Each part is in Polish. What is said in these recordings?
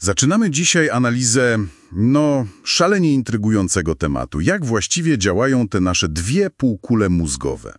Zaczynamy dzisiaj analizę, szalenie intrygującego tematu. Jak właściwie działają te nasze dwie półkule mózgowe?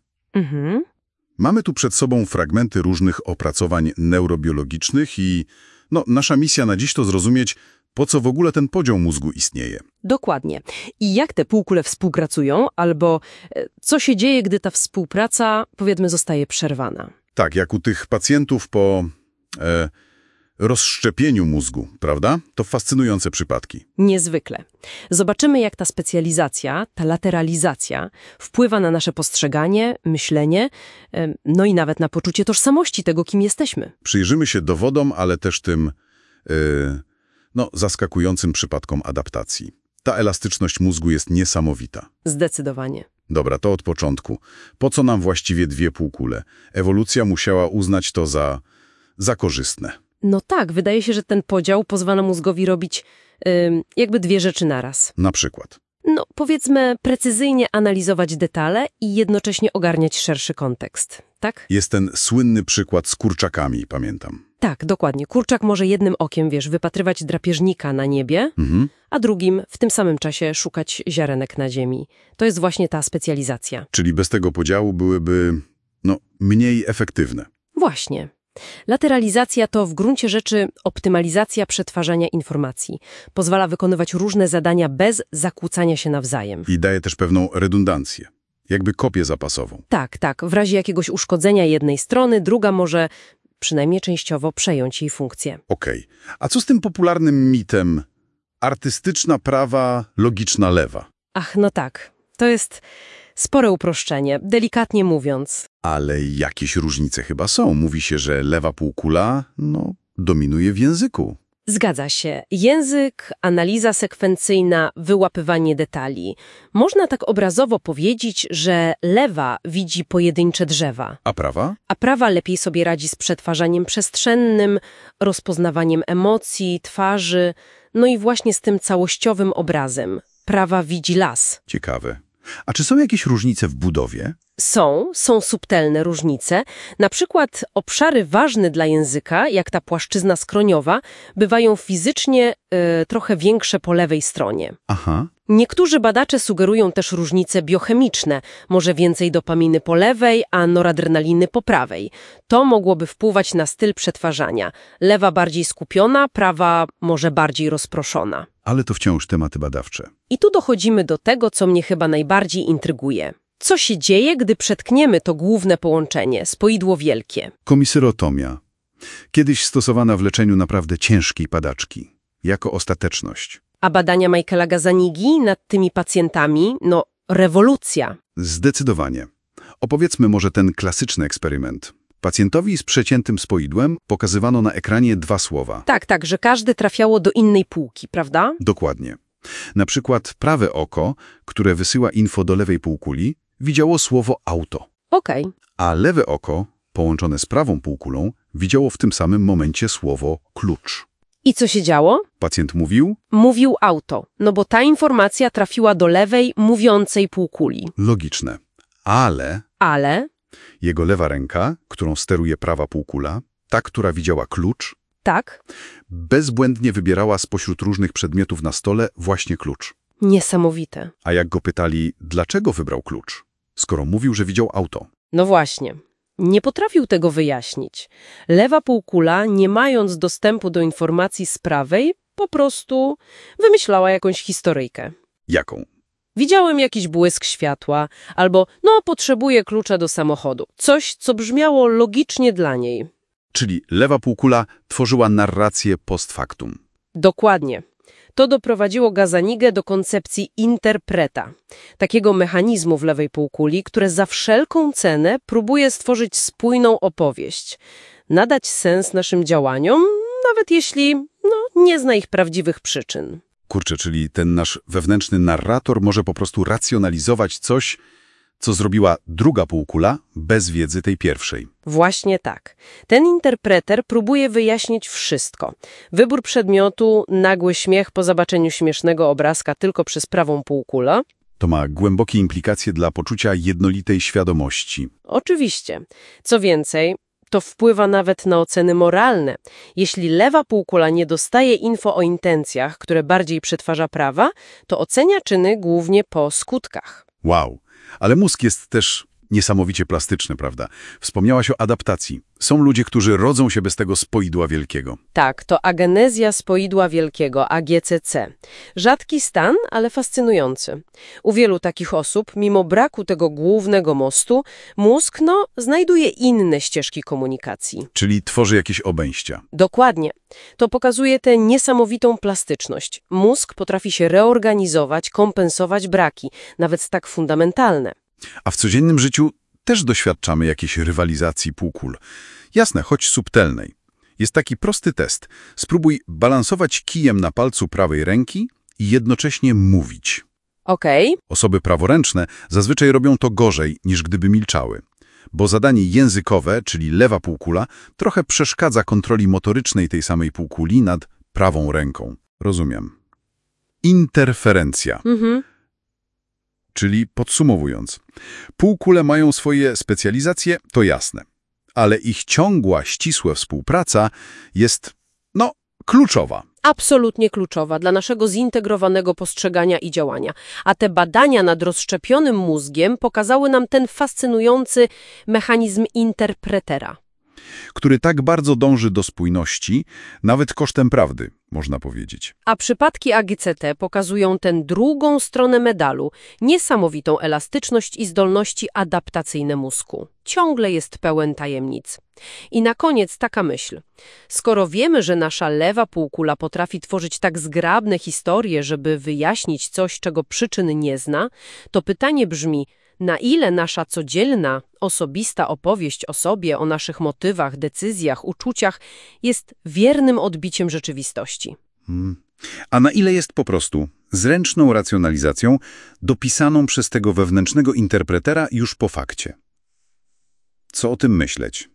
Mamy tu przed sobą fragmenty różnych opracowań neurobiologicznych i nasza misja na dziś to zrozumieć, po co w ogóle ten podział mózgu istnieje. Dokładnie. I jak te półkule współpracują, albo co się dzieje, gdy ta współpraca, powiedzmy, zostaje przerwana. Tak, jak u tych pacjentów po rozszczepieniu mózgu, prawda? To fascynujące przypadki. Niezwykle. Zobaczymy, jak ta specjalizacja, ta lateralizacja wpływa na nasze postrzeganie, myślenie, i nawet na poczucie tożsamości tego, kim jesteśmy. Przyjrzymy się dowodom, ale też tym zaskakującym przypadkom adaptacji. Ta elastyczność mózgu jest niesamowita. Zdecydowanie. Dobra, to od początku. Po co nam właściwie dwie półkule? Ewolucja musiała uznać to za korzystne. No tak, wydaje się, że ten podział pozwala mózgowi robić jakby dwie rzeczy naraz. Na przykład? Powiedzmy, precyzyjnie analizować detale i jednocześnie ogarniać szerszy kontekst, tak? Jest ten słynny przykład z kurczakami, pamiętam. Tak, dokładnie. Kurczak może jednym okiem, wypatrywać drapieżnika na niebie, a drugim w tym samym czasie szukać ziarenek na ziemi. To jest właśnie ta specjalizacja. Czyli bez tego podziału byłyby, mniej efektywne. Właśnie. Lateralizacja to w gruncie rzeczy optymalizacja przetwarzania informacji. Pozwala wykonywać różne zadania bez zakłócania się nawzajem. I daje też pewną redundancję, jakby kopię zapasową. Tak. W razie jakiegoś uszkodzenia jednej strony, druga może przynajmniej częściowo przejąć jej funkcję. Okej. A co z tym popularnym mitem artystyczna prawa, logiczna lewa? Ach, tak. To jest spore uproszczenie, delikatnie mówiąc. Ale jakieś różnice chyba są. Mówi się, że lewa półkula, dominuje w języku. Zgadza się. Język, analiza sekwencyjna, wyłapywanie detali. Można tak obrazowo powiedzieć, że lewa widzi pojedyncze drzewa. A prawa? A prawa lepiej sobie radzi z przetwarzaniem przestrzennym, rozpoznawaniem emocji, twarzy, i właśnie z tym całościowym obrazem. Prawa widzi las. Ciekawe. A czy są jakieś różnice w budowie? Są subtelne różnice. Na przykład obszary ważne dla języka, jak ta płaszczyzna skroniowa, bywają fizycznie trochę większe po lewej stronie. Aha. Niektórzy badacze sugerują też różnice biochemiczne, może więcej dopaminy po lewej, a noradrenaliny po prawej. To mogłoby wpływać na styl przetwarzania. Lewa bardziej skupiona, prawa może bardziej rozproszona. Ale to wciąż tematy badawcze. I tu dochodzimy do tego, co mnie chyba najbardziej intryguje. Co się dzieje, gdy przetkniemy to główne połączenie, spoidło wielkie? Komisyrotomia. Kiedyś stosowana w leczeniu naprawdę ciężkiej padaczki. Jako ostateczność. A badania Michaela Gazzanigi nad tymi pacjentami, rewolucja. Zdecydowanie. Opowiedzmy może ten klasyczny eksperyment. Pacjentowi z przeciętym spoidłem pokazywano na ekranie dwa słowa. Tak, że każde trafiało do innej półki, prawda? Dokładnie. Na przykład prawe oko, które wysyła info do lewej półkuli, widziało słowo auto. Okej. A lewe oko, połączone z prawą półkulą, widziało w tym samym momencie słowo klucz. I co się działo? Pacjent mówił? Mówił auto, bo ta informacja trafiła do lewej, mówiącej półkuli. Logiczne. Ale? Jego lewa ręka, którą steruje prawa półkula, ta, która widziała klucz, Tak? bezbłędnie wybierała spośród różnych przedmiotów na stole właśnie klucz. Niesamowite. A jak go pytali, dlaczego wybrał klucz, skoro mówił, że widział auto? No właśnie. Nie potrafił tego wyjaśnić. Lewa półkula, nie mając dostępu do informacji z prawej, po prostu wymyślała jakąś historyjkę. Jaką? Widziałem jakiś błysk światła, albo potrzebuję klucza do samochodu. Coś, co brzmiało logicznie dla niej. Czyli lewa półkula tworzyła narrację post factum. Dokładnie. To doprowadziło Gazzanigę do koncepcji interpreta, takiego mechanizmu w lewej półkuli, które za wszelką cenę próbuje stworzyć spójną opowieść, nadać sens naszym działaniom, nawet jeśli nie zna ich prawdziwych przyczyn. Kurczę, czyli ten nasz wewnętrzny narrator może po prostu racjonalizować coś, co zrobiła druga półkula bez wiedzy tej pierwszej. Właśnie tak. Ten interpreter próbuje wyjaśnić wszystko. Wybór przedmiotu, nagły śmiech po zobaczeniu śmiesznego obrazka tylko przez prawą półkulę. To ma głębokie implikacje dla poczucia jednolitej świadomości. Oczywiście. Co więcej, To wpływa nawet na oceny moralne. Jeśli lewa półkula nie dostaje info o intencjach, które bardziej przetwarza prawa, to ocenia czyny głównie po skutkach. Wow, ale mózg jest też niesamowicie plastyczny, prawda? Wspomniałaś o adaptacji. Są ludzie, którzy rodzą się bez tego spoidła wielkiego. Tak, to agenezja spoidła wielkiego, AGCC. Rzadki stan, ale fascynujący. U wielu takich osób, mimo braku tego głównego mostu, mózg, znajduje inne ścieżki komunikacji. Czyli tworzy jakieś obejścia. Dokładnie. To pokazuje tę niesamowitą plastyczność. Mózg potrafi się reorganizować, kompensować braki, nawet tak fundamentalne. A w codziennym życiu też doświadczamy jakiejś rywalizacji półkul. Jasne, choć subtelnej. Jest taki prosty test. Spróbuj balansować kijem na palcu prawej ręki i jednocześnie mówić. Okej. Osoby praworęczne zazwyczaj robią to gorzej, niż gdyby milczały. Bo zadanie językowe, czyli lewa półkula, trochę przeszkadza kontroli motorycznej tej samej półkuli nad prawą ręką. Rozumiem. Interferencja. Czyli podsumowując, półkule mają swoje specjalizacje, to jasne, ale ich ciągła, ścisła współpraca jest, kluczowa. Absolutnie kluczowa dla naszego zintegrowanego postrzegania i działania. A te badania nad rozszczepionym mózgiem pokazały nam ten fascynujący mechanizm interpretera. Który tak bardzo dąży do spójności, nawet kosztem prawdy, można powiedzieć. A przypadki AGCT pokazują tę drugą stronę medalu, niesamowitą elastyczność i zdolności adaptacyjne mózgu. Ciągle jest pełen tajemnic. I na koniec taka myśl. Skoro wiemy, że nasza lewa półkula potrafi tworzyć tak zgrabne historie, żeby wyjaśnić coś, czego przyczyn nie zna, to pytanie brzmi, na ile nasza codzienna, osobista opowieść o sobie, o naszych motywach, decyzjach, uczuciach jest wiernym odbiciem rzeczywistości. A na ile jest po prostu zręczną racjonalizacją dopisaną przez tego wewnętrznego interpretera już po fakcie? Co o tym myśleć?